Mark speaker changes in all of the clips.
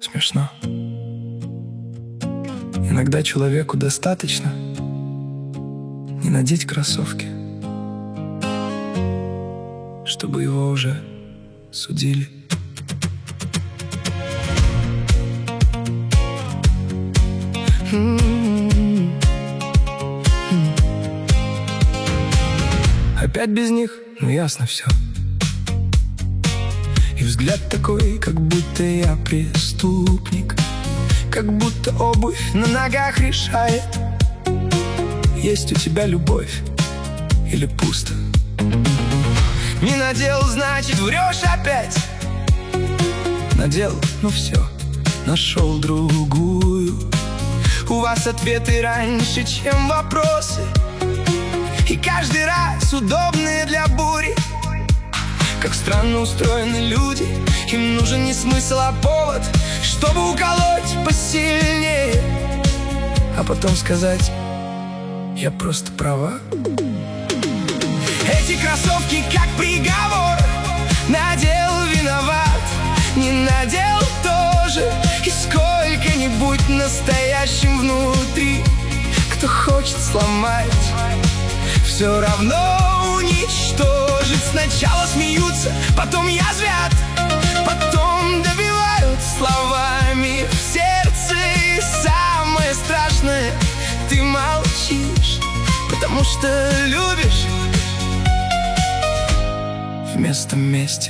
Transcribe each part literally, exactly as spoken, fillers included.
Speaker 1: смешно. Иногда человеку достаточно не надеть кроссовки, чтобы его уже судили. Опять без них, ну ясно все. И взгляд такой, как будто я преступник, как будто обувь на ногах решает, есть у тебя любовь или пусто. Не надел, значит врешь опять. Надел, ну все, нашел другую. У вас ответы раньше, чем вопросы, и каждый раз удобные для бури. Как странно устроены люди, им нужен не смысл, а повод, чтобы уколоть посильнее, а потом сказать: я просто права. Эти кроссовки как приговор. Надел, виноват, не надел тоже. И сколько-нибудь настоящим внутри, кто хочет сломать, все равно уничтожить. Сначала смеются, потом язвят, потом добивают словами в сердце. И самое страшное, ты молчишь, потому что любишь вместо мести.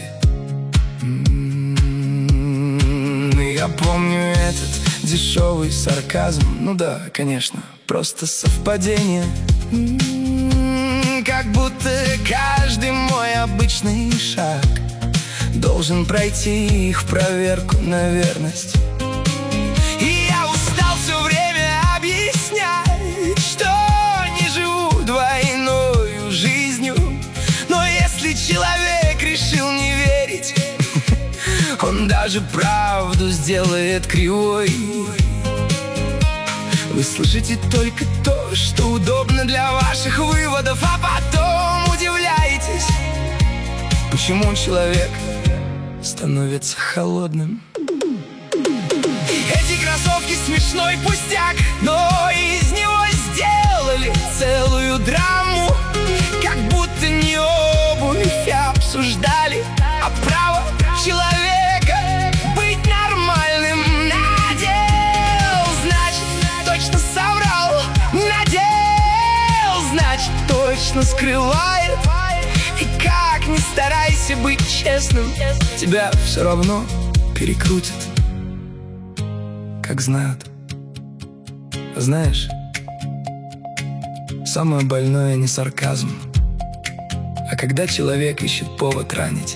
Speaker 1: М-м-м, я помню этот дешевый сарказм. Ну да, конечно, просто совпадение. М-м-м, как будто каждый мой обычный шаг должен пройти их проверку на верность. И я устал все время объяснять, что не живу двойной жизнью. Но если человек решил не верить, он даже правду сделает кривой. Вы слышите только то, что удобно для ваших выводов, а потом удивляетесь, почему человек становится холодным. Эти кроссовки смешной пустяк, но из него сделали целую драму. Как будто не обувь обсуждали, а право человека быть нормальным. Надел, значит, точно соврал. Надел, значит, точно скрывает. И как ни старайся быть честным, тебя все равно перекрутят, как знают. Знаешь, самое больное не сарказм, а когда человек ищет повод ранить,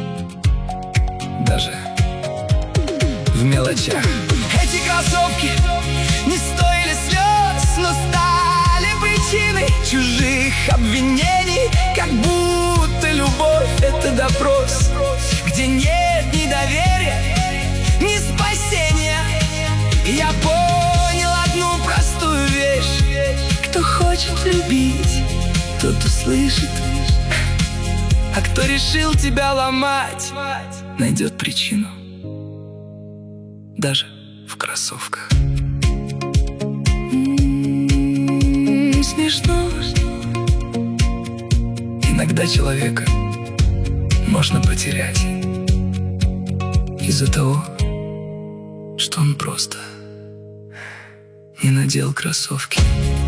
Speaker 1: даже в мелочах. Эти кроссовки не стоили слез, но стали причиной чужих обвинений. Как будто любовь — это допрос, где нет ни доверия, ни спасения. Я понял одну простую вещь: кто хочет любить, тот услышит, а кто решил тебя ломать, найдет причину даже в кроссовках. М-м-м, смешно. Иногда человека можно потерять из-за того, что он просто не надел кроссовки.